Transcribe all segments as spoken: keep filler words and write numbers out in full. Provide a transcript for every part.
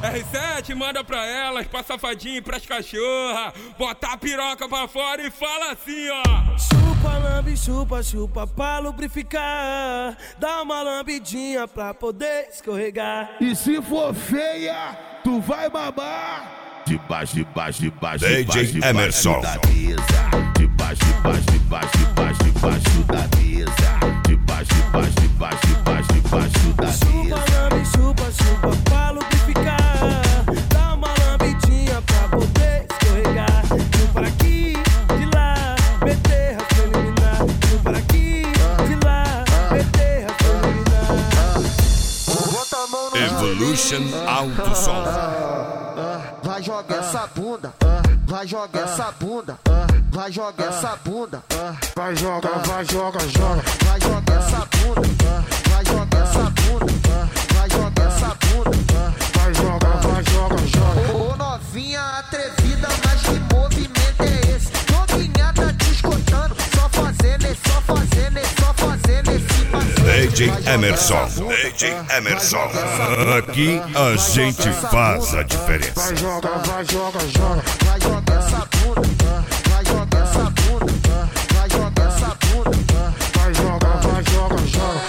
R sete manda pra elas, pra safadinho e pras cachorra. Bota a piroca pra fora e fala assim, ó. Chupa, lambe, chupa, chupa pra lubrificar. Dá uma lambidinha pra poder escorregar. E se for feia, tu vai babar. Debaixo, debaixo, debaixo, D J debaixo, Emerson. debaixo da mesa. Debaixo, debaixo, debaixo, debaixo, debaixo da mesa. Debaixo, debaixo, debaixo, debaixo, debaixo da mesa. Chupa, lambe, chupa, chupa pra lubrificar. Dá uma lambidinha pra poder escorregar. Um para aqui, de lá, beterra preliminar. Um para aqui, de lá, beterra preliminar. Bota a mão no Evolution Alto Som. Vai jogar essa bunda, vai jogar essa bunda, vai jogar essa bunda, Vai jogar, vai jogar, joga. vai jogar essa bunda, vai jogar essa bunda, vai jogar essa bunda, Vai jogar, vai jogar, joga. ô novinha atrevida, mas que movimento é esse? Novinha tá te escutando, só fazendo, só fazendo, só fazendo esse passeio. D J Emerson. D J Emerson. Aqui a gente faz a diferença. Vai jogar, vai jogar, joga. Vai jogar essa bunda, vai jogar essa bunda, vai jogar essa bunda. Vai jogar, vai jogar, joga.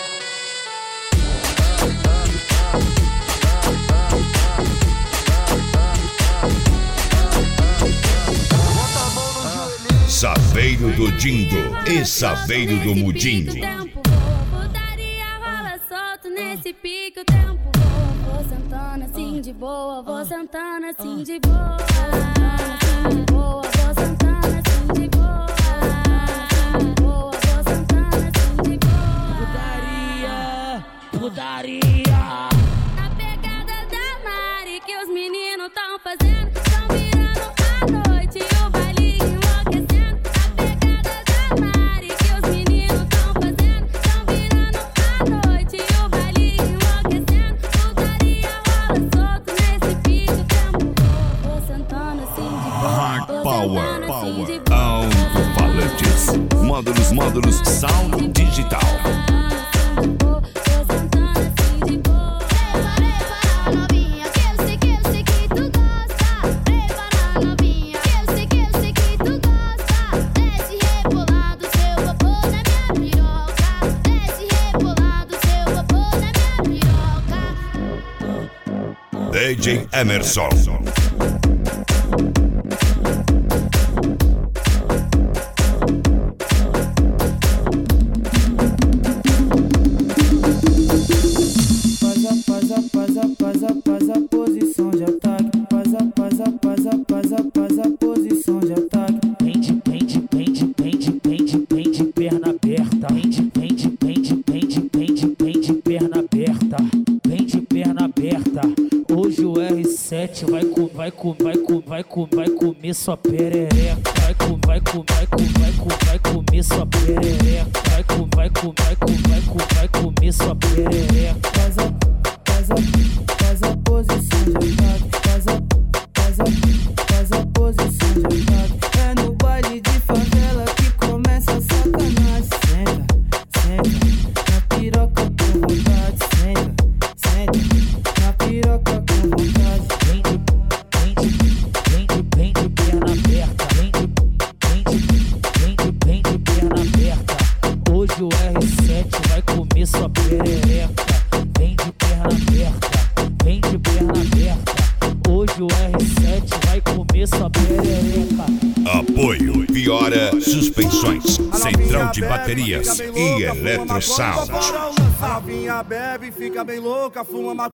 Bota a mão no joelhinho. Saveiro do Dindo e Saveiro do Mudinho. Putaria rola solto nesse pique o tempo. Vou, vou sentando assim de boa, vou sentando assim de boa. Boa, vou sentando assim de boa. Boa, vou sentando assim de boa. Putaria, putaria. Na pegada da Mari que os meninos tão fazendo, tão virando a noite e o baile enlouquecendo. Na pegada da Mari que os meninos tão fazendo, tão virando a noite e o baile enlouquecendo. Putaria rola solto nesse pique o tempo. Vou, vou sentando assim de boa. Hard Vou Power, sentando assim de Power, boa. Alto-falantes, módulos, módulos, sound digital. D J Emerson. Faz a, faz a, faz a, faz a, faz a posição de ataque. Faz a, faz a, faz a, faz a, faz a posição de ataque. Pende, pende, pende, pende, pende, pende, perna aberta. Pende, pende, pende, pende, pende, pende, perna aberta. Pende, perna aberta. Hoje o R sete vai com, vai com, vai com, vai com, vai comer sua perereca. Vai com, vai com, vai com, vai com, vai comer sua perereca. Vai com, vai com, vai com, vai com, vai comer sua perereca. Faz a, faz a, faz a posição de ataque. Faz a, faz a, faz a posição de ataque. É no baile de favela que começa a sacanagem. Senta, senta, na piroca com vontade. Senta, senta, na piroca com vontade. Pende, pende, pende, pende, perna aberta. Pende, pende, pende, pende, perna aberta. Hoje o R sete vai comer sua perereca. Vem de perna aberta, vem de perna aberta. Hoje o R sete vai comer sua perereca. Apoio Piora Suspensões, Central de Baterias e Eletrosound. A novinha bebe, fica bem louca, fuma